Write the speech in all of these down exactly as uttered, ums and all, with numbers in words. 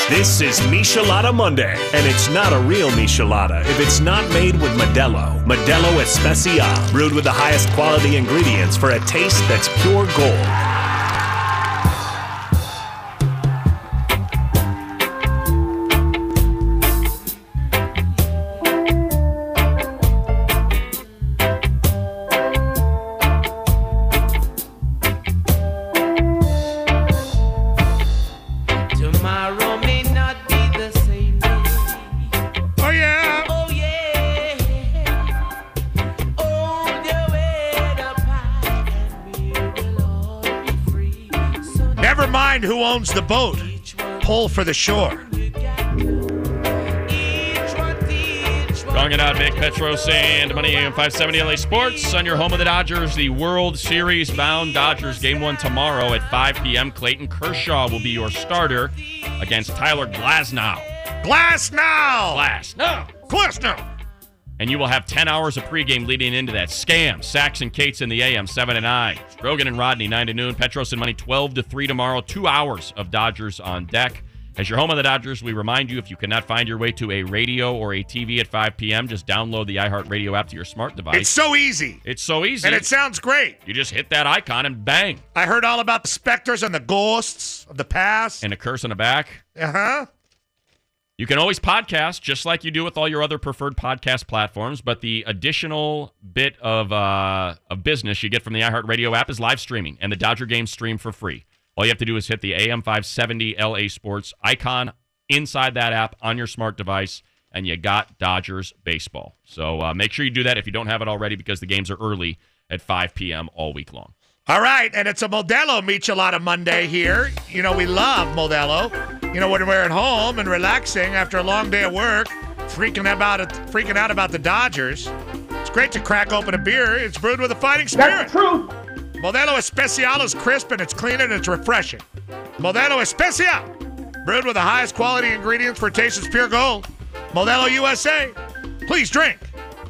This is Michelada Monday, and it's not a real Michelada if it's not made with Modelo. Modelo Especial, brewed with the highest quality ingredients for a taste that's pure gold. Who owns the boat? Pull for the shore. Strong it out, Vic Petros and Money A M five seventy L A Sports on your home of the Dodgers. The World Series bound Dodgers game one tomorrow at five p.m. Clayton Kershaw will be your starter against Tyler Glasnow. Glasnow! Glasnow! Glasnow! And you will have ten hours of pregame leading into that. Scam, Sax and Cates in the A M, seven to nine. Rogan and Rodney, nine to noon. Petros and Money, twelve to three tomorrow. Two hours of Dodgers on deck. As your home of the Dodgers, we remind you, if you cannot find your way to a radio or a T V at five p.m., just download the iHeartRadio app to your smart device. It's so easy. It's so easy. And it sounds great. You just hit that icon and bang. I heard all about the specters and the ghosts of the past. And a curse on the back. Uh-huh. You can always podcast, just like you do with all your other preferred podcast platforms, but the additional bit of uh, of business you get from the iHeartRadio app is live streaming, and the Dodger games stream for free. All you have to do is hit the A M five seventy L A Sports icon inside that app on your smart device, and you got Dodgers baseball. So uh, make sure you do that if you don't have it already, because the games are early at five p.m. all week long. All right, and it's a Modelo Michelada Monday here. You know, we love Modelo. You know, when we're at home and relaxing after a long day of work, freaking about it, freaking out about the Dodgers, it's great to crack open a beer. It's brewed with a fighting spirit. That's true. Modelo Especial is crisp and it's clean and it's refreshing. Modelo Especial, brewed with the highest quality ingredients for taste is pure gold. Modelo U S A. Please drink.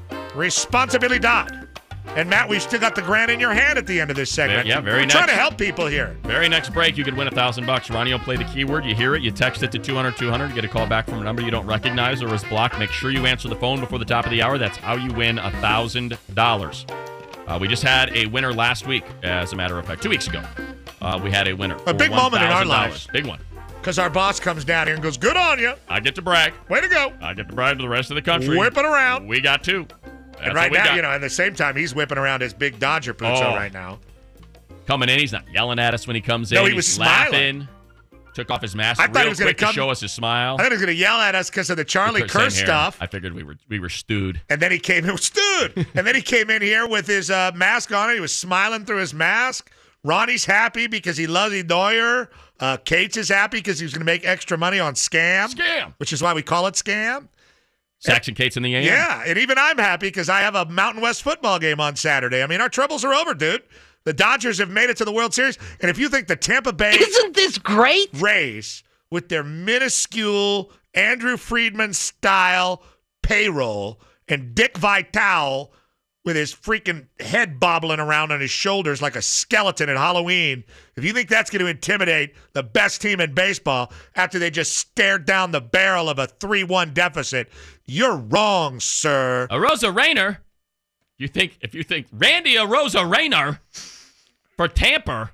Responsibly. And, Matt, we've still got the grand in your hand at the end of this segment. Yeah, very We're next. trying to help people here. Very next break, you could win a thousand bucks. Ronnie will play the keyword. You hear it, you text it to two hundred two hundred, get a call back from a number you don't recognize or is blocked. Make sure you answer the phone before the top of the hour. That's how you win a thousand dollars. Uh, we just had a winner last week, as a matter of fact. Two weeks ago, uh, we had a winner. A big moment in our lives. Big one. Because our boss comes down here and goes, good on you. I get to brag. Way to go. I get to brag to the rest of the country. Whipping around. We got two. That's and right now, got. you know, at the same time, he's whipping around his big Dodger pooch oh. right now. Coming in, he's not yelling at us when he comes in. No, he was he's smiling. laughing. Took off his mask I real thought he was quick gonna come, to show us his smile. I thought he was going to yell at us because of the Charlie Kirk stuff. I figured we were we were stewed. And then he came in, stewed. and then he came in here with his uh, mask on. He was smiling through his mask. Ronnie's happy because he loves Neuer. Uh, Cates is happy because he was going to make extra money on Scam. Scam. Which is why we call it Scam. Sax and Cates in the A M. Yeah, and even I'm happy because I have a Mountain West football game on Saturday. I mean, our troubles are over, dude. The Dodgers have made it to the World Series. And if you think the Tampa Bay Isn't this great? Rays, with their minuscule Andrew Friedman-style payroll and Dick Vitale with his freaking head bobbling around on his shoulders like a skeleton at Halloween, if you think that's going to intimidate the best team in baseball after they just stared down the barrel of a three one deficit, you're wrong, sir. A Rosa Rayner. You think if you think Randy a Rosa Rayner for Tampa.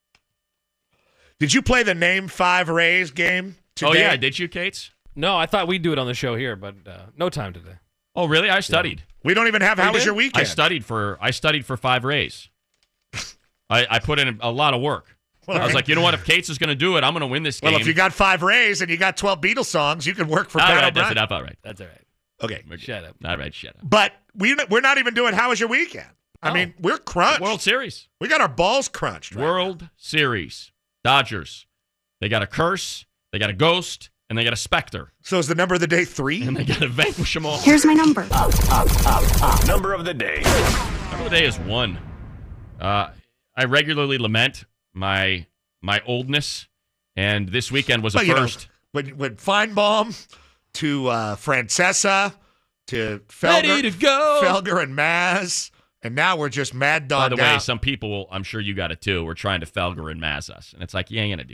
Did you play the Name Five Rays game today? Oh yeah, did you, Cates? No, I thought we'd do it on the show here, but uh, no time today. Oh really? I studied. Yeah. We don't even have. How was your weekend? I studied for I studied for five Rays. I, I put in a lot of work. Well, I was like, you know what? If Cates is going to do it, I'm going to win this game. Well, if you got five Rays and you got twelve Beatles songs, you could work for all Pat right, O'Brien. that's enough. All right, that's all right. Okay, shut up. All right, shut up. But we we're not even doing. How was your weekend? I oh. mean, we're crunched. World Series. We got our balls crunched. Right World now. Series. Dodgers. They got a curse. They got a ghost. And they got a specter. So is the number of the day three? And they got to vanquish them all. Here's my number. Up, up, up, up. Number of the day. Number of the day is one. Uh, I regularly lament my my oldness, and this weekend was a well, first. You know, when, when Feinbaum to uh, Francesa to Felger, Ready to go. Felger and Maz, and now we're just mad dogged By the way, out. some people, I'm sure you got it too, we're trying to Felger and Maz us. And it's like, you ain't going to do that.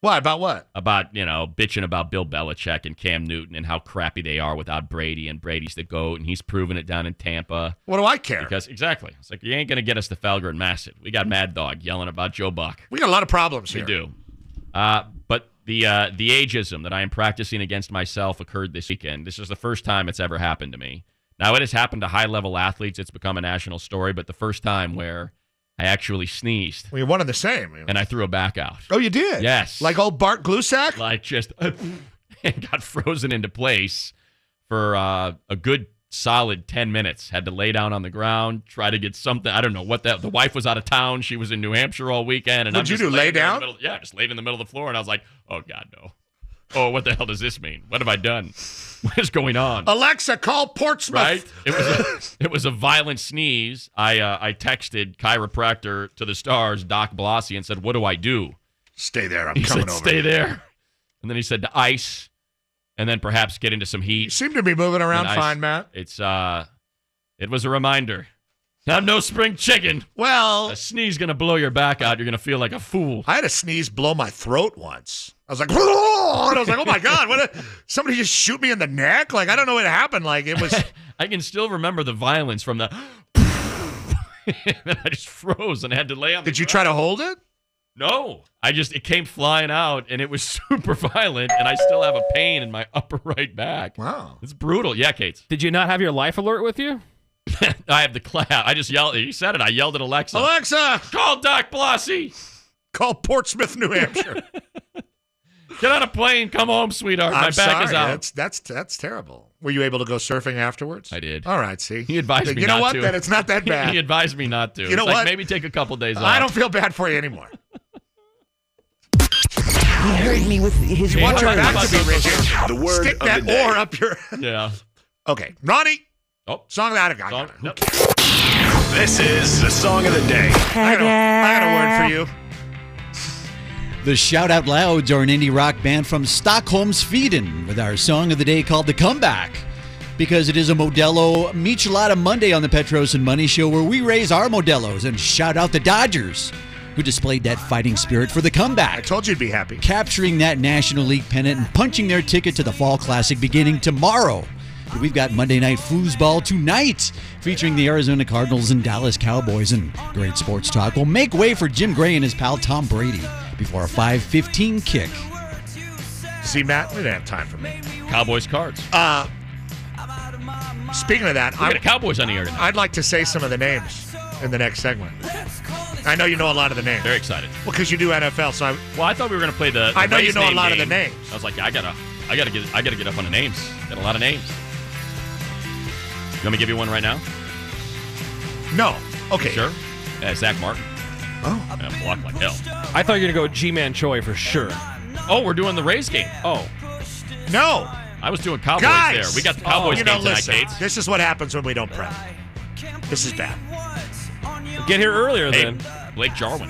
What, about what? About, you know, bitching about Bill Belichick and Cam Newton and how crappy they are without Brady, and Brady's the GOAT, and he's proven it down in Tampa. What do I care? Because, exactly. It's like, you ain't going to get us to Felger and Massive. We got Mad Dog yelling about Joe Buck. We got a lot of problems We here. do. Uh, but the uh, the ageism that I am practicing against myself occurred this weekend. This is the first time it's ever happened to me. Now, it has happened to high-level athletes. It's become a national story, but the first time where I actually sneezed. Well, you're one and the same. And I threw a back out. Oh, you did? Yes. Like old Bart Glusack? Like just and got frozen into place for uh, a good solid ten minutes. Had to lay down on the ground, try to get something. I don't know what that. The wife was out of town. She was in New Hampshire all weekend. And What'd I'm you just do, lay laying there in down? the middle- yeah, just laid in the middle of the floor. And I was like, oh, God, no. Oh, what the hell does this mean? What have I done? What is going on? Alexa, call Portsmouth. Right? It was a, it was a violent sneeze. I uh, I texted chiropractor to the stars, Doc Blasi, and said, what do I do? Stay there. I'm He coming said, over. stay there. And then he said to ice, and then perhaps get into some You heat. seem to be moving around And I- fine, Matt. It's uh, it was a reminder. I'm no spring chicken. Well, A sneeze gonna blow your back out. You're gonna feel like a fool. I had a sneeze blow my throat once. I was like, "Whoa!" And I was like, oh my God, what? A, somebody just shoot me in the neck? Like, I don't know what happened. Like, it was. I can still remember the violence from the. And then I just froze and had to lay on. the Did you ground. try to hold it? No, I just it came flying out and it was super violent, and I still have a pain in my upper right back. Wow. It's brutal. Yeah, Kate. Did you not have your life alert with you? I have the clap. I just yelled. You said it. I yelled at Alexa. Alexa, Call Doc Blasi. call Portsmouth, New Hampshire. Get on a plane. Come home, sweetheart. My I'm back sorry. is out. That's that's that's terrible. Were you able to go surfing afterwards? I did. All right. See, He advised you me know not what? to. Then it's not that he bad. advised me not to. You know It's like, what? Maybe take a couple days off. I don't feel bad for you anymore. He heard me with his Hey, Watch your how back about to be those- Richard. The word Stick of that the day. oar up your. Yeah. Okay, Ronnie. Oh. Song that I got. Song- Who Yep. cares? This is the song of the day. I got, a, I got a word for you. The Shout Out Louds are an indie rock band from Stockholm, Sweden, with our song of the day called The Comeback. Because it is a Modelo Michelada Monday on the Petros and Money Show, where we raise our Modelos and shout out the Dodgers, who displayed that fighting spirit for the I comeback, told you you'd be happy. capturing that National League pennant and punching their ticket to the Fall Classic beginning tomorrow. We've got Monday Night Foosball tonight, featuring the Arizona Cardinals and Dallas Cowboys, and great sports talk will make way for Jim Gray and his pal Tom Brady before a five fifteen kick. See, Matt, we didn't have time for me. Cowboys cards. Uh, speaking of that, We got I, a Cowboys on the air tonight. I'd like to say some of the names in the next segment. I know you know a lot of the names. Very excited. Well, because you do N F L, so I, Well, I thought we were gonna play the. the I know you Rays know a name lot of the game. names. I was like, I gotta, I gotta get, I gotta get up on the names. Got a lot of names. You want me to give you one right now? no. Okay. Sure. Uh, Zach Martin. Oh. Yeah, blocked like hell. I thought you were going to go G-Man Choi for sure. Oh, we're doing the Rays game. Oh. No. I was doing Cowboys Guys. there. We got the Cowboys you know, game tonight, listen, Kate. this is what happens when we don't prep. This is bad. Get here earlier Hey, then. Blake Jarwin.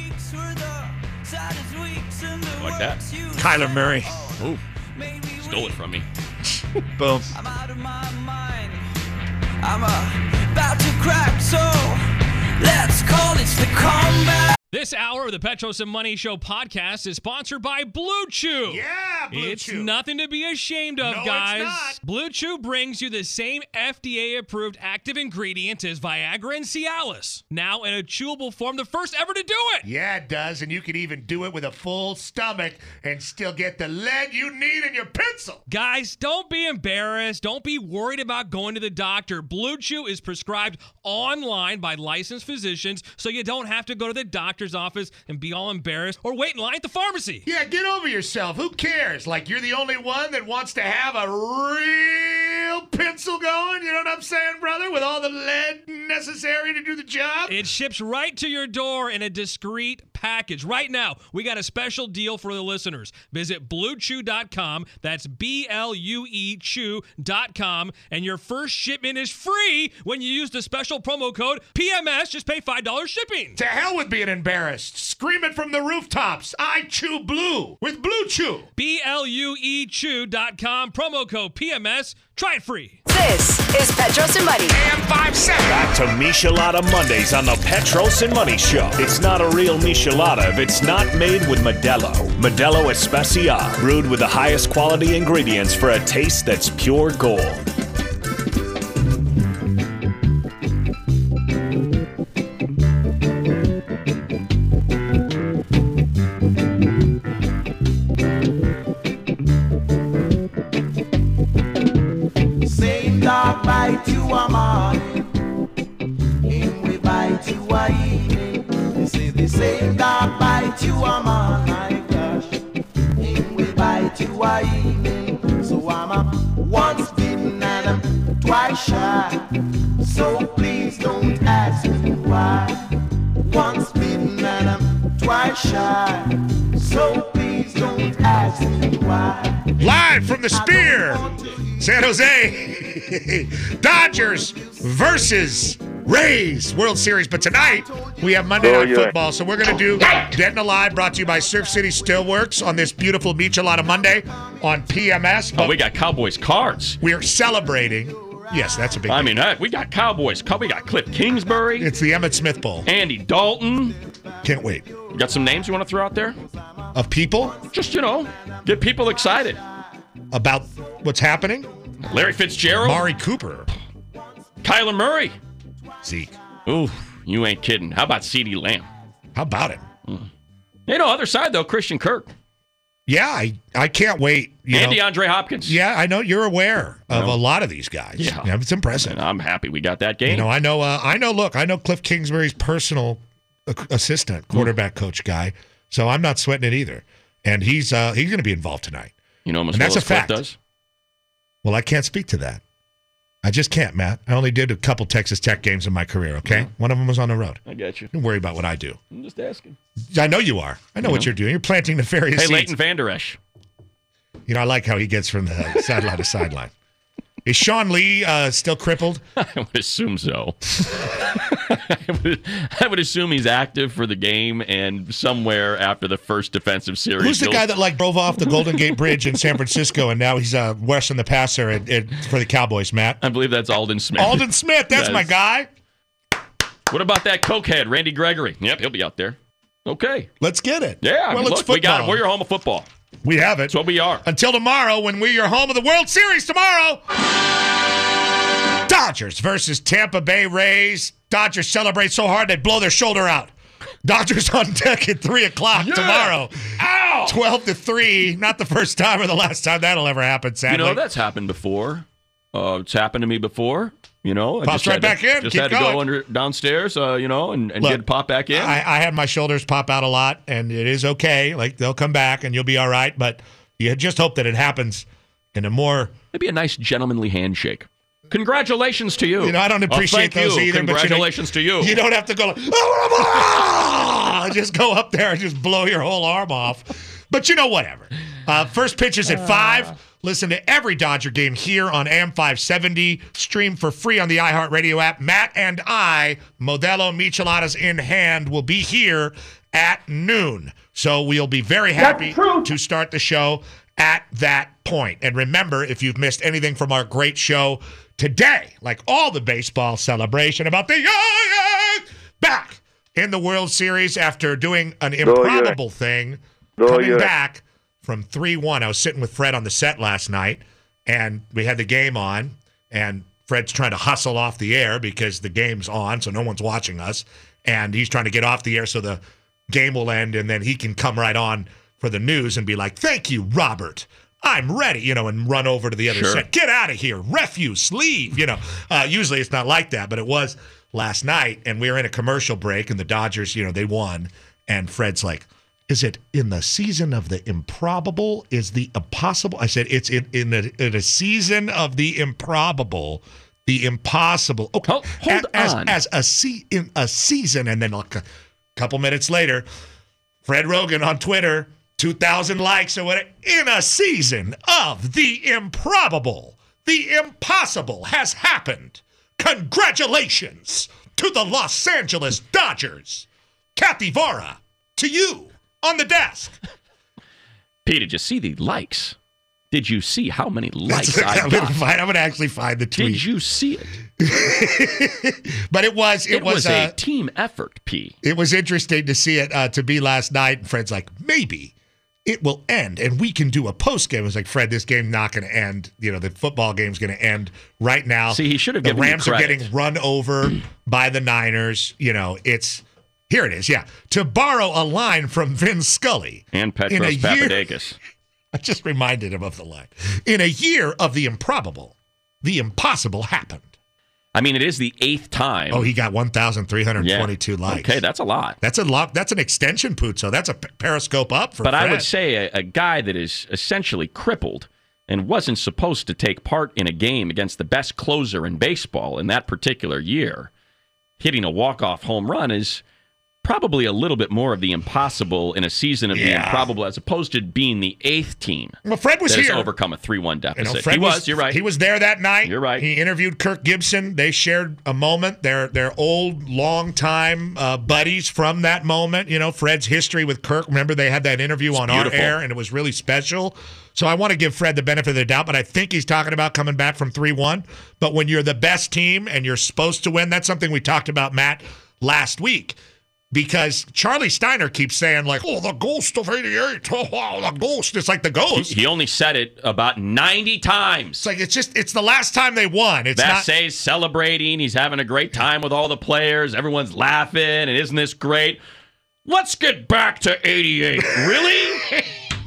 Like that. Kyler Murray. Ooh. Stole it from me. Boom. I'm out of my mind. I'm uh, about to crack, so let's call it the comeback. This hour of the Petros and Money Show podcast is sponsored by Blue Chew. Yeah, Blue it's Chew. nothing to be ashamed of, No, it's guys. not. Blue Chew brings you the same F D A-approved active ingredients as Viagra and Cialis. Now in a chewable form, the first ever to do it. Yeah, it does, and you can even do it with a full stomach and still get the lead you need in your pencil. Guys, don't be embarrassed. Don't be worried about going to the doctor. Blue Chew is prescribed online by licensed physicians, so you don't have to go to the doctor's office and be all embarrassed or wait in line at the pharmacy. Yeah, get over yourself. Who cares? Like, you're the only one that wants to have a real pencil going, you know what I'm saying, brother? With all the lead necessary to do the job? It ships right to your door in a discreet package. Right now, we got a special deal for the listeners. Visit blue chew dot com. That's B L U E chew dot com. And your first shipment is free when you use the special promo code P M S. Just pay five dollars shipping. To hell with being embarrassed. Scream it from the rooftops. I chew blue with Blue Chew. B L U E Chew dot com. Promo code P M S. Try it free. This is Petros and Money. A M fifty-seven. Back to Michelada Mondays on the Petros and Money Show. It's not a real Michelada if it's not made with Modelo. Modelo Especial, brewed with the highest quality ingredients for a taste that's pure gold. Bite you a morning, him we bite you a evening. They say the same dog bite you a morning, my gosh, him we bite you a evening. So I'm a once bitten and I'm twice shy. So please don't ask me why. Once bitten and I'm twice shy. So please don't ask me why. Live from the Spear, San Jose, Dodgers versus Rays World Series. But tonight, we have Monday Oh, Night yeah. Football. So we're going to do Dead and Alive, brought to you by Surf City Steelworks on this beautiful Michelada Monday on P M S. Oh, we got Cowboys cards. We're celebrating. Yes, that's a big I deal. mean, uh, we got Cowboys. We got Cliff Kingsbury. It's the Emmitt Smith Bowl. Andy Dalton. Can't wait. You got some names you want to throw out there? Of people? Just, you know, get people excited. About what's happening? Larry Fitzgerald. Mari Cooper. Kyler Murray. Zeke. Ooh, you ain't kidding. How about CeeDee Lamb? How about it? Mm. You know, other side, though, Christian Kirk. Yeah, I, I can't wait. You and know, DeAndre Hopkins. Yeah, I know you're aware of No. a lot of these guys. Yeah. yeah it's impressive. And I'm happy we got that game. You know, I know. Uh, I know. Look, I know Cliff Kingsbury's personal uh, assistant, quarterback coach guy. So I'm not sweating it either. And he's uh, he's going to be involved tonight. You know, him as and well that's as a Cliff fact. does. Well, I can't speak to that. I just can't, Matt. I only did a couple Texas Tech games in my career. Okay, Yeah. one of them was on the road. I got you. Don't worry about what I do. I'm just asking. I know you are. I know You what know. you're doing. You're planting nefarious Hey, seeds. Leighton Vander Esch. You know, I like how he gets from the sideline to sideline. Is Sean Lee uh, still crippled? I would assume so. I, would, I would assume he's active for the game and somewhere after the first defensive series. Who's the he'll- guy that like drove off the Golden Gate Bridge in San Francisco and now he's uh, Western the passer at, at, for the Cowboys, Matt? I believe that's Alden Smith. Alden Smith, that's Yes. my guy. What about that cokehead, Randy Gregory? Yep, he'll be out there. Okay. Let's get it. Yeah, I well, mean, it's look, we got it. football. We're your home of football. We have it. That's what we are. Until tomorrow, when we're your home of the World Series tomorrow. Dodgers versus Tampa Bay Rays. Dodgers celebrate so hard they blow their shoulder out. Dodgers on deck at three o'clock Yeah. tomorrow. Ow! twelve to three. Not the first time or the last time that'll ever happen, sadly. You know, that's happened before. Uh, it's happened to me before. You know, I Pops just right had to- back in. Just Keep had to going. go under downstairs, uh, you know, and, and Look, get it pop back in. I, I had my shoulders pop out a lot, and it is okay. Like, they'll come back, and you'll be all right. But you just hope that it happens in a more... Maybe a nice gentlemanly handshake. Congratulations to you. You know, I don't Oh, appreciate thank those you. either. Congratulations but you know, to you. You don't have to go like, "Ah!" just go up there and just blow your whole arm off. But you know, whatever. Uh, first pitch is at five. Listen to every Dodger game here on A M five seventy. Stream for free on the iHeartRadio app. Matt and I, Modelo Micheladas in hand, will be here at noon. So we'll be very happy to start the show at that point. And remember, if you've missed anything from our great show today, like all the baseball celebration about the Yankees back in the World Series after doing an improbable thing, Oh, coming yeah. back from three one. I was sitting with Fred on the set last night, and we had the game on, and Fred's trying to hustle off the air because the game's on, so no one's watching us, and he's trying to get off the air so the game will end, and then he can come right on for the news and be like, thank you, Robert. I'm ready, you know, and run over to the other Sure. set. Get out of here. Refuse. Leave. You know, uh, usually it's not like that, but it was last night, and we were in a commercial break, and the Dodgers, you know, they won, and Fred's like, is it in the season of the improbable? Is the impossible? I said, it's in, in, a, in a season of the improbable, the impossible. Okay, Hold- hold as, on. As a, se- in a season, and then like a couple minutes later, Fred Rogan on Twitter, two thousand likes or whatever, in a season of the improbable, the impossible has happened. Congratulations to the Los Angeles Dodgers. Kathy Vara, to you on the desk. Pete, did you see the likes? Did you see how many likes I I'm got? gonna find, I'm gonna actually find the tweet. Did you see it? But it was it, It was, was uh, a team effort, P. it was interesting to see it uh, to be last night. And Fred's like, maybe it will end and we can do a post game. I was like, Fred, this game's not going to end. You know, the football game's going to end right now. See, he should have the given you Rams are credit. getting run over by the Niners. You know, it's here. It is. Yeah, to borrow a line from Vin Scully And in a Petros year- Papadakis. I just reminded him of the line. In a year of the improbable, the impossible happened. I mean, it is the eighth time. Oh, he got one thousand three hundred twenty-two Yeah. likes. Okay, that's a lot. That's a lot. That's an extension, Puzo. That's a p- periscope up for But Fred. I would say a, a guy that is essentially crippled and wasn't supposed to take part in a game against the best closer in baseball in that particular year, hitting a walk-off home run is probably a little bit more of the impossible in a season of the Yeah. improbable as opposed to being the eighth team Well, Fred was that has here. overcome a three one You deficit. know, Fred he was, you're right. He was there that night. You're right. He interviewed Kirk Gibson. They shared a moment. They're they're old, long time uh, buddies from that moment. You know, Fred's history with Kirk. Remember, they had that interview It's on beautiful. our air, and it was really special. So I want to give Fred the benefit of the doubt, but I think he's talking about coming back from three one. But when you're the best team and you're supposed to win, that's something we talked about, Matt, last week. Because Charlie Steiner keeps saying, like, oh, the ghost of eighty-eight. Oh, wow, the ghost. It's like the ghost. He only said it about ninety times. It's like, it's just, it's the last time they won. It's not. Vassay's celebrating. He's having a great time with all the players. Everyone's laughing. And isn't this great? Let's get back to eighty-eight. Really?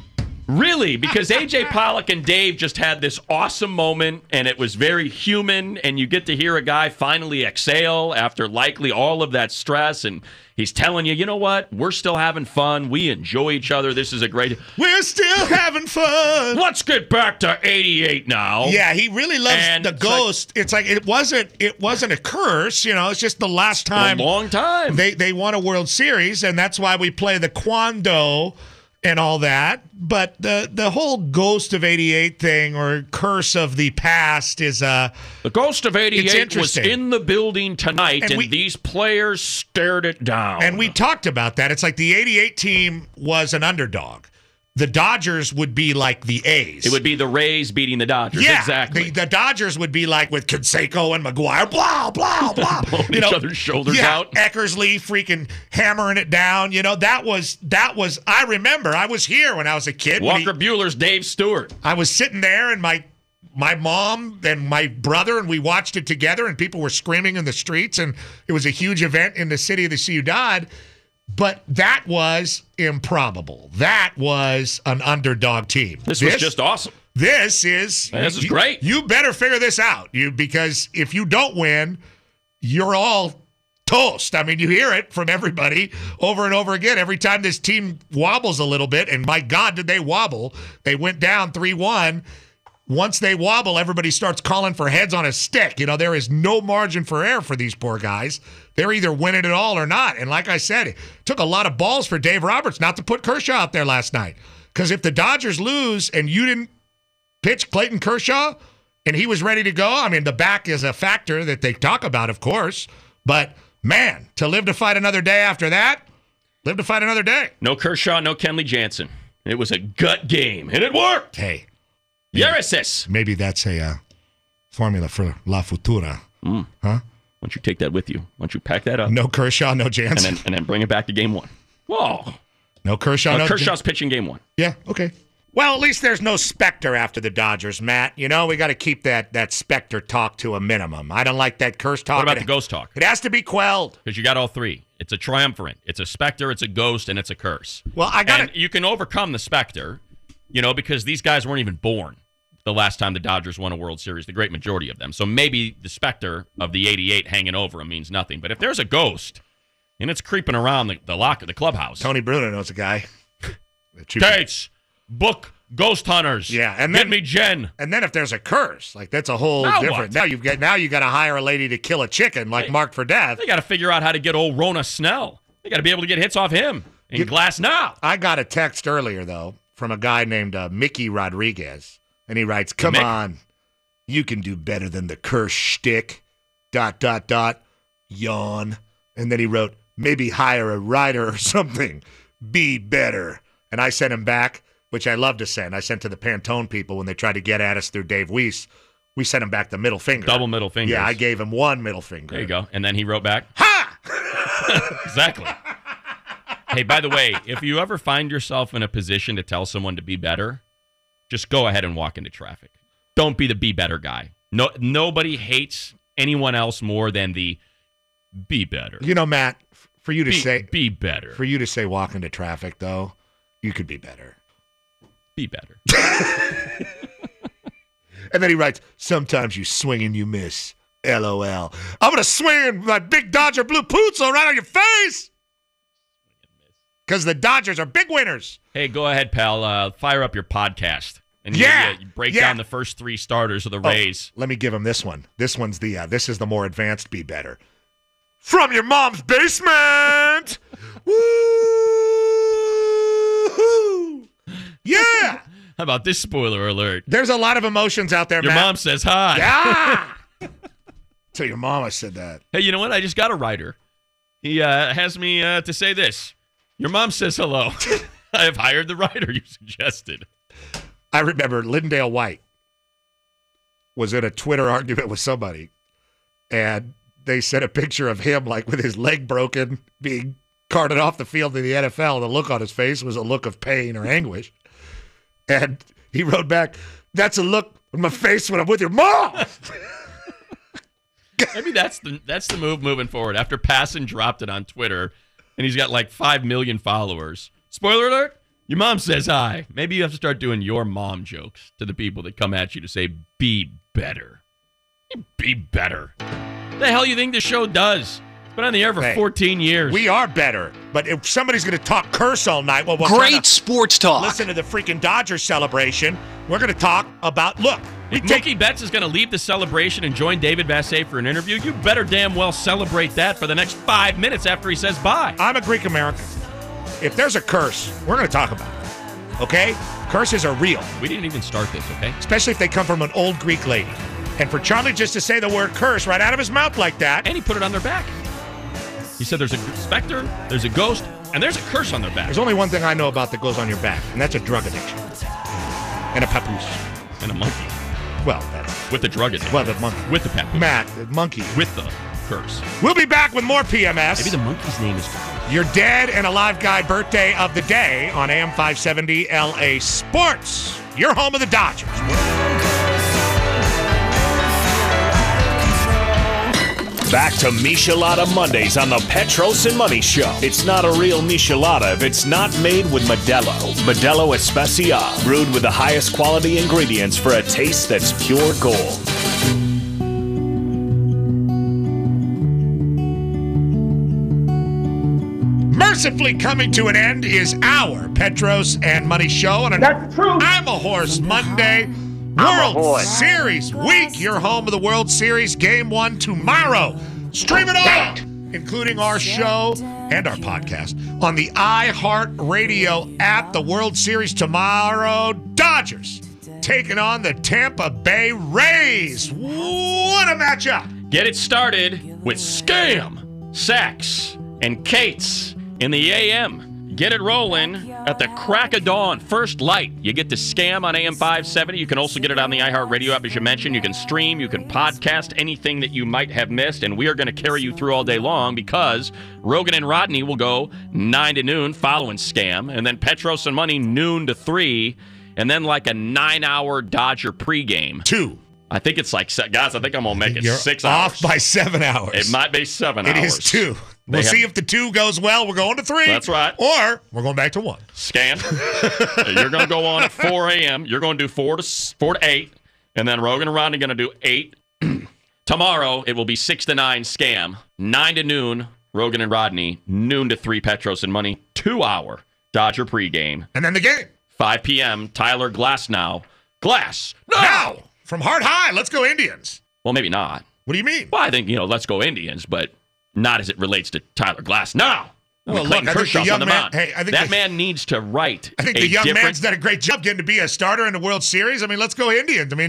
Really? Because A J Pollock and Dave just had this awesome moment, and it was very human, and you get to hear a guy finally exhale after likely all of that stress, and he's telling you, you know what? We're still having fun. We enjoy each other. This is a great... We're still having fun. Let's get back to eighty-eight now. Yeah, he really loves And the it's like- ghost. It's like it wasn't it wasn't a curse, you know, it's just the last time A long time. they they won a World Series, and that's why we play the Quando and all that. But the the whole ghost of eighty-eight thing or curse of the past is uh The ghost of It's eighty-eight was interesting. in the building tonight, And and, we- these players stared it down. and we talked about that. It's like the eighty-eight team was an underdog. The Dodgers would be like the A's. It would be the Rays beating the Dodgers. Yeah, Exactly. The, the Dodgers would be like with Canseco and McGuire, blah, blah, blah. Blowing each other's shoulders yeah, out. Eckersley freaking hammering it down. You know, that was, that was, I remember, I was here when I was a kid. when he- Walker Bueller's Dave Stewart. I was sitting there and my my mom and my brother, and we watched it together, and people were screaming in the streets, and it was a huge event in the city of the Ciudad. But that was improbable. That was an underdog team. This, was just awesome. This is Man, this is you- great. You better figure this out, you because if you don't win, you're all toast. I mean, you hear it from everybody over and over again. Every time this team wobbles a little bit, and my God, did they wobble? They went down three one. Once they wobble, everybody starts calling for heads on a stick. You know, there is no margin for error for these poor guys. They're either winning it all or not. And like I said, it took a lot of balls for Dave Roberts not to put Kershaw out there last night. Because if the Dodgers lose and you didn't pitch Clayton Kershaw and he was ready to go, I mean, the back is a factor that they talk about, of course. But, man, to live to fight another day after that, live to fight another day. No Kershaw, no Kenley Jansen. It was a gut game, and it worked. Hey. Yeresis. Maybe that's a uh, formula for La Futura. Mm. Huh? Why don't you take that with you? Why don't you pack that up? No Kershaw, no And Jansen. then, and then bring it back to game one. Whoa. No Kershaw, Uh, no Kershaw's pitching game one. Yeah, okay. Well, at least there's no Spectre after the Dodgers, Matt. You know, we got to keep that that Spectre talk to a minimum. I don't like that curse talk. What about It- the ghost talk? It has to be quelled. Because you got all three. It's a triumvirate. It's a specter, it's a ghost, and it's a curse. Well, I got And you can overcome the specter, you know, because these guys weren't even born the last time the Dodgers won a World Series, the great majority of them. So maybe the specter of the eighty-eight hanging over him means nothing. But if there's a ghost and it's creeping around the, the locker, the clubhouse. Tony Bruno knows a guy. Tates, book ghost hunters. Yeah, and Get then- me Jen. And then if there's a curse, like that's a whole Now different. what? Now you've got now you got to hire a lady to kill a chicken, like Hey. marked for death. They got to figure out how to get old Rona Snell. They got to be able to get hits off him in glass now. I got a text earlier though from a guy named uh, Mickey Rodriguez, and he writes, "Come Mick? on, you can do better than the curse shtick." Dot dot dot. Yawn. And then he wrote, "Maybe hire a writer or something. Be better." And I sent him back, which I love to send. I sent to the Pantone people when they tried to get at us through Dave Weiss. We sent him back the middle finger. Double middle finger. Yeah, I gave him one middle finger. There you go. And then he wrote back, ha! Exactly. Hey, by the way, if you ever find yourself in a position to tell someone to be better, just go ahead and walk into traffic. Don't be the be better guy. No, nobody hates anyone else more than the be better. You know, Matt, for you to be, say be better. For you to say walk into traffic, though, you could be better. Be better. And then he writes, sometimes you swing and you miss. L O L. I'm going to swing my big Dodger blue Poozle right on your face. Because the Dodgers are big winners. Hey, go ahead, pal. Uh, fire up your podcast. And yeah. you, you break yeah. down the first three starters of the oh, Rays. Let me give him this one. This one's the, uh, this is the more advanced be better. From your mom's basement. Woo! Yeah. How about this spoiler alert? There's a lot of emotions out there, Your Matt. mom says hi. Yeah. Tell your mama said that. Hey, you know what? I just got a writer. He uh, has me uh, to say this. Your mom says hello. I have hired the writer you suggested. I remember Lindale White was in a Twitter argument with somebody, and they sent a picture of him like with his leg broken, being carted off the field in the N F L. The look on his face was a look of pain or anguish. And he wrote back, that's a look on my face when I'm with your mom. Maybe that's the that's the move moving forward. After Passan dropped it on Twitter, and he's got like five million followers. Spoiler alert, your mom says hi. Maybe you have to start doing your mom jokes to the people that come at you to say, be better. Be better. The hell you think this show does? It's been on the air for hey, fourteen years. We are better. But if somebody's going to talk curse all night, well, we're Great sports talk. Listen to the freaking Dodgers celebration. We're going to talk about, look. We If take, Mookie Betts is going to leave the celebration and join David Vassegh for an interview, you better damn well celebrate that for the next five minutes after he says bye. I'm a Greek American. If there's a curse, we're going to talk about it. Okay? Curses are real. We didn't even start this, okay? Especially if they come from an old Greek lady. And for Charlie just to say the word curse right out of his mouth like that. And he put it on their back. He said there's a specter, there's a ghost, and there's a curse on their back. There's only one thing I know about that goes on your back, and that's a drug addiction. And a papoose. And a monkey. Well, that's... With the drug addiction. Well, the monkey. With the papoose. Matt, the monkey. With the curse. We'll be back with more P M S. Maybe the monkey's name is curse. Your dead and alive guy birthday of the day on A M five seventy L A Sports. Your home of the Dodgers. Back to Michelada Mondays on the Petros and Money Show. It's not a real Michelada if it's not made with Modelo. Modelo Especial, brewed with the highest quality ingredients for a taste that's pure gold. Mercifully coming to an end is our Petros and Money Show. And That's true. I'm a Horse Monday. World Series week. Your home of the World Series game one tomorrow. Stream it all, including our show and our podcast on the iHeartRadio app. The World Series tomorrow. Dodgers taking on the Tampa Bay Rays. What a matchup. Get it started with Scam, Sax, and Kate's in the A M. Get it rolling at the crack of dawn, first light. You get the Scam on A M five seventy. You can also get it on the iHeartRadio app, as you mentioned. You can stream, you can podcast anything that you might have missed, and we are going to carry you through all day long because Rogan and Rodney will go nine to noon following Scam, and then Petros and Money noon to three, and then like a nine-hour Dodger pregame. Two. I think it's like, guys, I think I'm going to make it You're six off hours. by seven hours. It might be seven It hours. is two. They We'll have- see if the two goes well. We're going to three. That's right. Or we're going back to one. Scam. You're going to go on at four a.m. You're going to do four to four to eight, and then Rogan and Rodney are going to do eight. Tomorrow it will be six to nine Scam, nine to noon Rogan and Rodney, noon to three Petros and Money, two hour Dodger pregame, And then the game. five p.m. Tyler Glasnow. Glass now. Now, from Heart High, let's go Indians. Well, maybe not. What do you mean? Well, I think you know, let's go Indians, but not as it relates to Tyler Glass. Now. Well, Clayton look, I think the Kershaw's young on the man- mound. hey, I think that the- man needs to write I think a the young different man's done a great job getting to be a starter in the World Series. I mean, let's go Indians. I mean,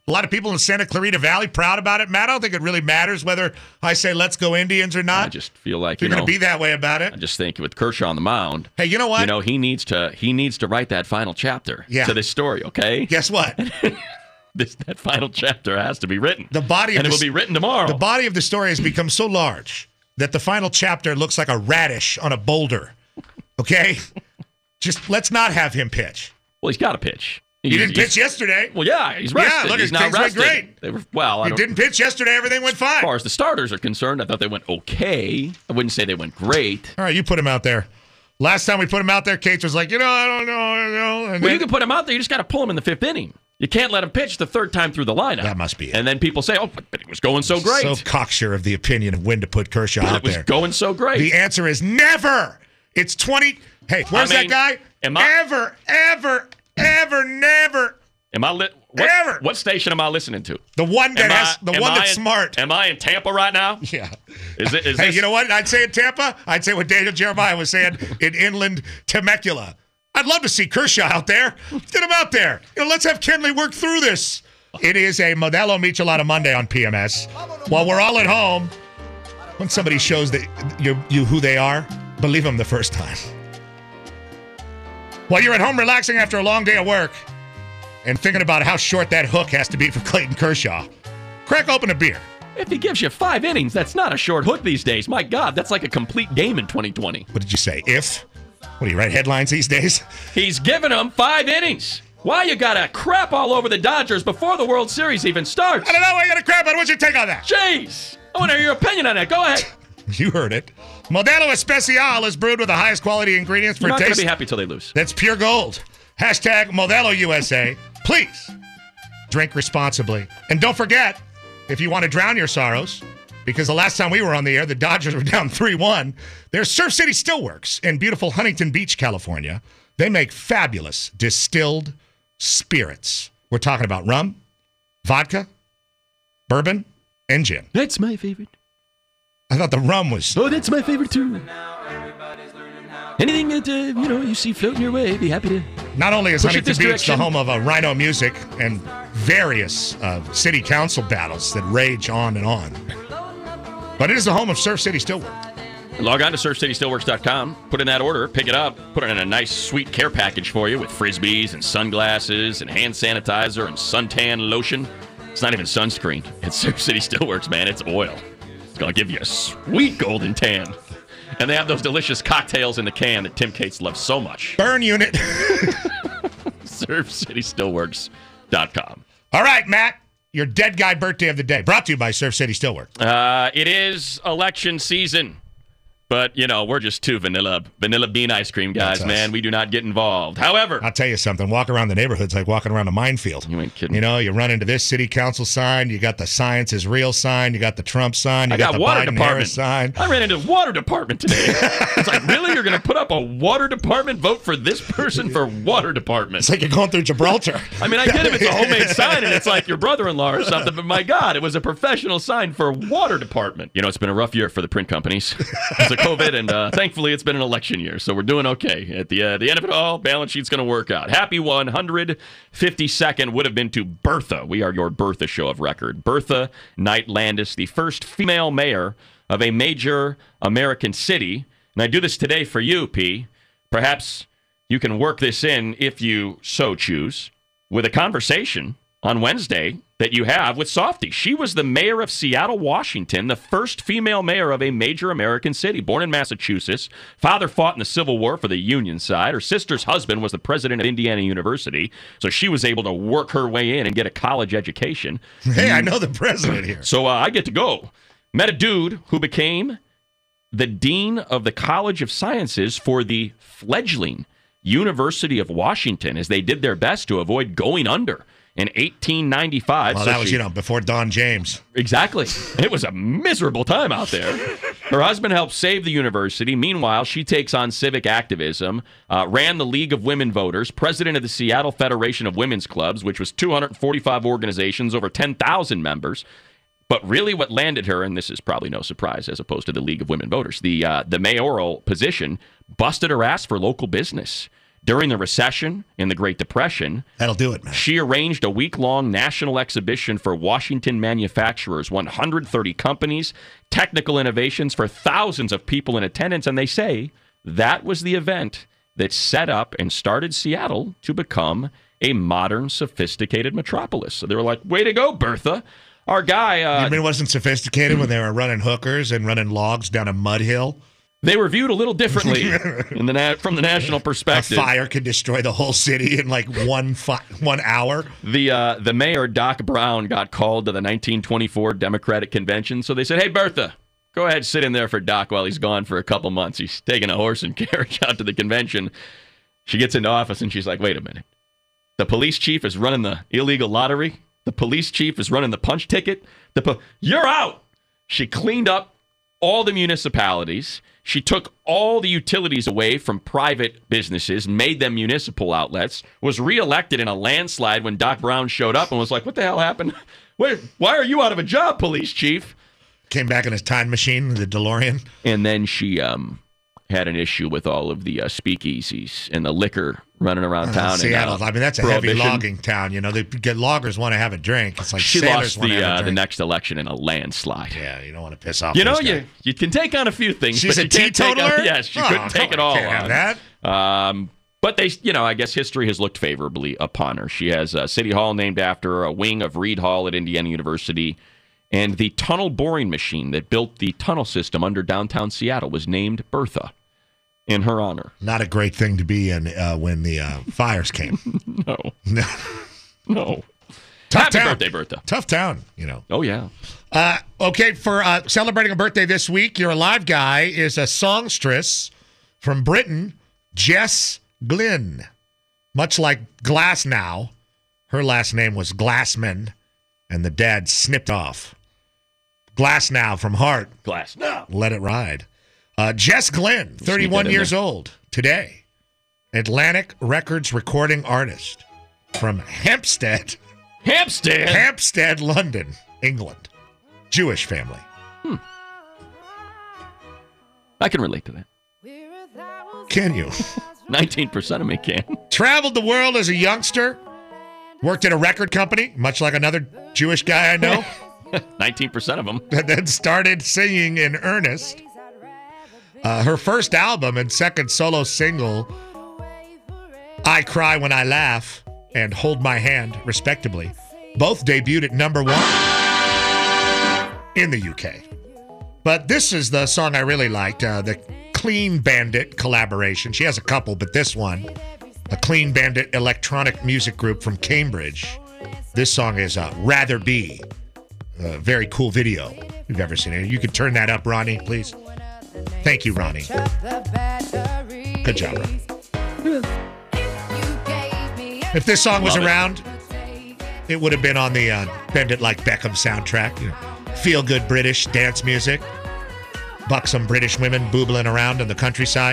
A lot of people in Santa Clarita Valley proud about it. Matt, I don't think it really matters whether I say let's go Indians or not. I just feel like, You're you know, going to be that way about it. I just think with Kershaw on the mound. Hey, you know what? You know, he needs to he needs to write that final chapter Yeah. to this story, okay? Guess what? This that final chapter has to be written. The body of and it the, will be written tomorrow. The body of the story has become so large that the final chapter looks like a radish on a boulder. Okay? Just let's not have him pitch. Well, he's got to pitch. He He's- didn't he's- pitch yesterday. Well, yeah, he's rested. Yeah, look, he's his not things went rested. great. They were, well, I He don't, didn't pitch yesterday. Everything went fine. as far as the starters are concerned, I thought they went okay. I wouldn't say they went great. All right, you put him out there. Last time we put him out there, Cates was like, you know, I don't know, I don't know. And Well, then- you can put him out there. You just got to pull him in the fifth inning. You can't let him pitch the third time through the lineup. That must be it. And then people say, oh, but, but it was going so great. So cocksure of the opinion of when to put Kershaw But out it was there. going so great. The answer is never. It's twenty. Hey, where's I mean, that guy? am I- ever, ever, ever, never. Am I li- what, Ever. what station am I listening to? The one that Am has I- the am one I that's in- smart. Am I in Tampa right now? Yeah. Is it? Is Hey, this, you know what? I'd say in Tampa. I'd say what Daniel Jeremiah was saying in inland Temecula. I'd love to see Kershaw out there. Get him out there. You know, let's have Kenley work through this. It is a Modelo Michelada Monday on P M S. While we're all at home, when somebody shows that you, you who they are, believe them the first time. While you're at home relaxing after a long day of work and thinking about how short that hook has to be for Clayton Kershaw, crack open a beer. If he gives you five innings, that's not a short hook these days. My God, that's like a complete game in twenty twenty. What did you say? If? What do you write headlines these days? He's giving them five innings. Why you gotta crap all over the Dodgers before the World Series even starts? I don't know why you got to crap on. What's your take on that? Jeez. I want to hear your opinion on that. Go ahead. You heard it. Modelo Especial is brewed with the highest quality ingredients for You're not going to taste be happy till they lose. that's pure gold. Hashtag Modelo U S A. Please drink responsibly. And don't forget, if you want to drown your sorrows, because the last time we were on the air, the Dodgers were down three one, there's Surf City Steelworks in beautiful Huntington Beach, California. They make fabulous distilled spirits. We're talking about rum, vodka, bourbon, and gin. That's my favorite. I thought the rum was... Oh, that's my favorite too. Anything that uh, you know you see floating your way, be happy to. Not only is Push it Huntington this Beach direction. the home of uh, Rhino Music and various uh, city council battles that rage on and on, but it is the home of Surf City Steelworks. Log on to surf city steelworks dot com, put in that order, pick it up, put it in a nice, sweet care package for you with frisbees and sunglasses and hand sanitizer and suntan lotion. It's not even sunscreen. It's Surf City Steelworks, man. It's oil. It's going to give you a sweet golden tan. And they have those delicious cocktails in the can that Tim Cates loves so much. Burn unit. surf city steelworks dot com. All right, Matt, your dead guy birthday of the day, brought to you by Surf City Steelworks. Uh, it is election season. But, you know, we're just two vanilla vanilla bean ice cream guys, That's us. man. We do not get involved. However, I'll tell you something. Walk around the neighborhood's like walking around a minefield. You ain't kidding. You know, you run into this city council sign. You got the science is real sign. You got the Trump sign. You I got the water Biden department. Harris sign. I ran into the water department today. It's like, really? You're going to put up a water department? Vote for this person for water department? It's like you're going through Gibraltar. I mean, I get if it's a homemade sign and it's like your brother-in-law or something, but my God, it was a professional sign for water department. You know, it's been a rough year for the print companies because of COVID, and uh, thankfully it's been an election year, so we're doing okay. At the uh, the end of it all, balance sheet's going to work out. Happy one hundred fifty-second would have been to Bertha. We are your Bertha show of record. Bertha Knight Landis, the first female mayor of a major American city. And I do this today for you, P. Perhaps you can work this in, if you so choose, with a conversation on Wednesday that you have with Softy. She was the mayor of Seattle, Washington, the first female mayor of a major American city. Born in Massachusetts, father fought in the Civil War for the Union side. Her sister's husband was the president of Indiana University, so she was able to work her way in and get a college education. Hey, I know the president here. So uh, I get to go. Met a dude who became the dean of the College of Sciences for the fledgling University of Washington as they did their best to avoid going under in eighteen ninety-five. Well, So that was, she- you know, before Don James. Exactly. It was a miserable time out there. Her husband helped save the university. Meanwhile, she takes on civic activism, uh, ran the League of Women Voters, president of the Seattle Federation of Women's Clubs, which was two hundred forty-five organizations, over ten thousand members. But really what landed her, and this is probably no surprise as opposed to the League of Women Voters, the uh, the mayoral position busted her ass for local business. During the recession in the Great Depression, that'll do it, man. She arranged a week-long national exhibition for Washington manufacturers, one hundred thirty companies, technical innovations for thousands of people in attendance, and they say that was the event that set up and started Seattle to become a modern, sophisticated metropolis. So they were like, way to go, Bertha. Our guy... Uh, you mean it wasn't sophisticated when they were running hookers and running logs down a mud hill? They were viewed a little differently in the na- from the national perspective. A fire could destroy the whole city in like one fi- one hour. The uh, the mayor, Doc Brown, got called to the nineteen twenty-four Democratic Convention. So they said, hey, Bertha, go ahead, sit in there for Doc while he's gone for a couple months. He's taking a horse and carriage out to the convention. She gets into office and she's like, wait a minute. The police chief is running the illegal lottery. The police chief is running the punch ticket. The po- You're out. She cleaned up all the municipalities. She took all the utilities away from private businesses, made them municipal outlets, was reelected in a landslide when Doc Brown showed up and was like, what the hell happened? Wait, why are you out of a job, police chief? Came back in his time machine, the DeLorean. And then she um, had an issue with all of the uh, speakeasies and the liquor running around town. Uh, Seattle, and, uh, I mean, that's a heavy logging town. You know, they get loggers want to have a drink. It's like she sailors lost want to the have a uh, drink. the next election in a landslide. Yeah, you don't want to piss off. You know, this you guy. you can take on a few things. She's but a you can't take teetotaler? on, yes, she Oh, couldn't take come it on, all can't have on. that. Um, but they, you know, I guess history has looked favorably upon her. She has a city hall named after her, a wing of Reed Hall at Indiana University, and the tunnel boring machine that built the tunnel system under downtown Seattle was named Bertha in her honor. Not a great thing to be in uh, when the uh, fires came. No. No. No. Tough Happy town. birthday, Bertha. Tough town, you know. Oh, yeah. Uh, okay, for uh, celebrating a birthday this week, your live guy is a songstress from Britain, Jess Glynn. Much like Glasnow, her last name was Glassman, and the dad snipped off. Glasnow from Heart. Glasnow. Let it ride. Uh, Jess Glynn, thirty-one years old today. Atlantic Records recording artist from Hampstead. Hampstead? Hampstead, London, England. Jewish family. Hmm. I can relate to that. Can you? nineteen percent of me can. Traveled the world as a youngster. Worked at a record company, much like another Jewish guy I know. nineteen percent of them. And then started singing in earnest. Uh, her first album and second solo single, I Cry When I Laugh and Hold My Hand, respectively, both debuted at number one in the U K. But this is the song I really liked, uh, the Clean Bandit collaboration. She has a couple, but this one, a Clean Bandit electronic music group from Cambridge. This song is uh, Rather Be. A very cool video if you've ever seen it. You could turn that up, Ronnie, please. Thank you, Ronnie. Good job, Ronnie. If this song was Love it. around, it would have been on the uh, Bend It Like Beckham soundtrack. You know, feel-good British dance music. Buxom British women boobling around in the countryside.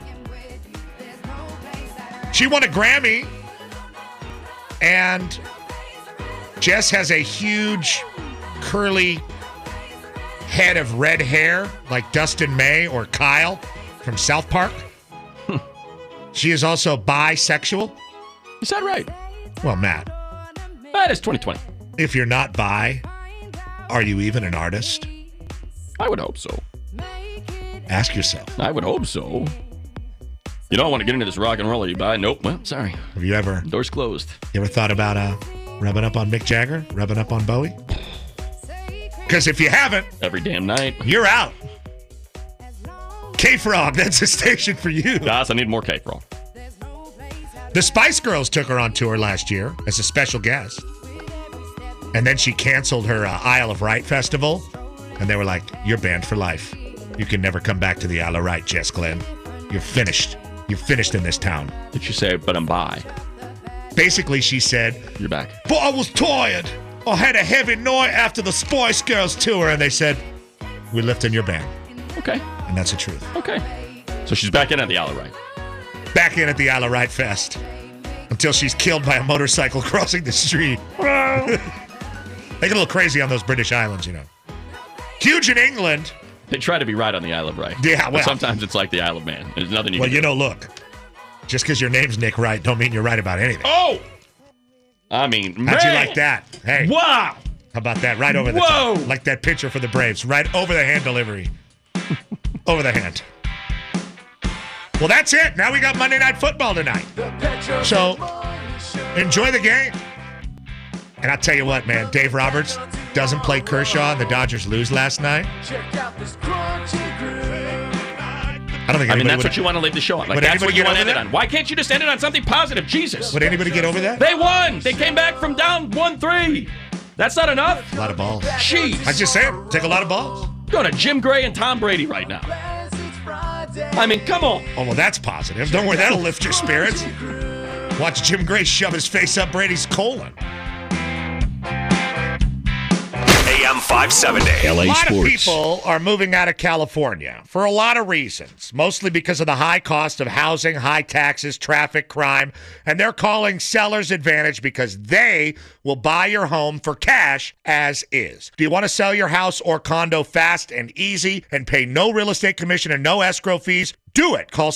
She won a Grammy, and Jess has a huge, curly head of red hair like Dustin May or Kyle from South Park. She is also bisexual. Is that right? Well, Matt, That is twenty twenty. if you're not bi, are you even an artist? I would hope so. Ask yourself. I would hope so. You don't want to get into this rock and roll, are you by? Nope. Well, sorry. Have you ever, Door's closed. you ever thought about uh, rubbing up on Mick Jagger, rubbing up on Bowie? Because if you haven't, Every damn night. you're out. K-Frog, that's a station for you. Guys, I need more cake roll. The Spice Girls took her on tour last year as a special guest. And then she canceled her uh, Isle of Wight festival. And they were like, you're banned for life. You can never come back to the Isle of Wight, Jess Glynn. You're finished. You're finished in this town. Did she say, but I'm bi? Basically, she said, You're back. but I was tired. I had a heavy night after the Spice Girls tour. And they said, we're lifting your ban. Okay. And that's the truth. Okay. So she's back in at the Isle of Wight. Back in at the Isle of Wight Fest. Until she's killed by a motorcycle crossing the street. They get a little crazy on those British islands, you know. Huge in England. They try to be right on the Isle of Wight. Yeah, But well. sometimes it's like the Isle of Man. There's nothing you Well, can you do. know, look. Just because your name's Nick Wright don't mean you're right about anything. Oh! I mean, man. How'd you like that? Hey. Wow! How about that? Right over the Whoa. top. Like that pitcher for the Braves. Right over the hand delivery. Over the hand. Well, that's it. Now we got Monday Night Football tonight. So, enjoy the game. And I'll tell you what, man. Dave Roberts doesn't play Kershaw and the Dodgers lose last night. I don't think I mean, that's would, what you want to leave the show on. Like, would that's what anybody you get want to over end it that? on. Why can't you just end it on something positive? Jesus. Would anybody get over that? They won. They came back from down one three. That's not enough. A lot of balls. Jeez. I just saying, take a lot of balls. Go to Jim Gray and Tom Brady right now. I mean, come on. Oh, well, that's positive. Don't worry, that'll lift your spirits. Watch Jim Gray shove his face up Brady's colon. A M five seventy. L A a lot Sports. Of people are moving out of California for a lot of reasons, mostly because of the high cost of housing, high taxes, traffic, crime, and they're calling Seller's Advantage because they will buy your home for cash as is. Do you want to sell your house or condo fast and easy and pay no real estate commission and no escrow fees? Do it. Call